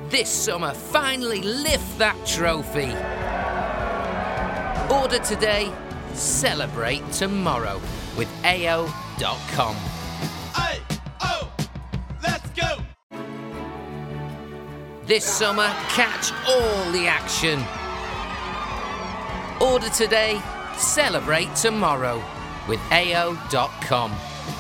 This summer, finally lift that trophy. Order today, celebrate tomorrow with AO.com. AO, let's go! This summer, catch all the action. Order today, celebrate tomorrow with AO.com.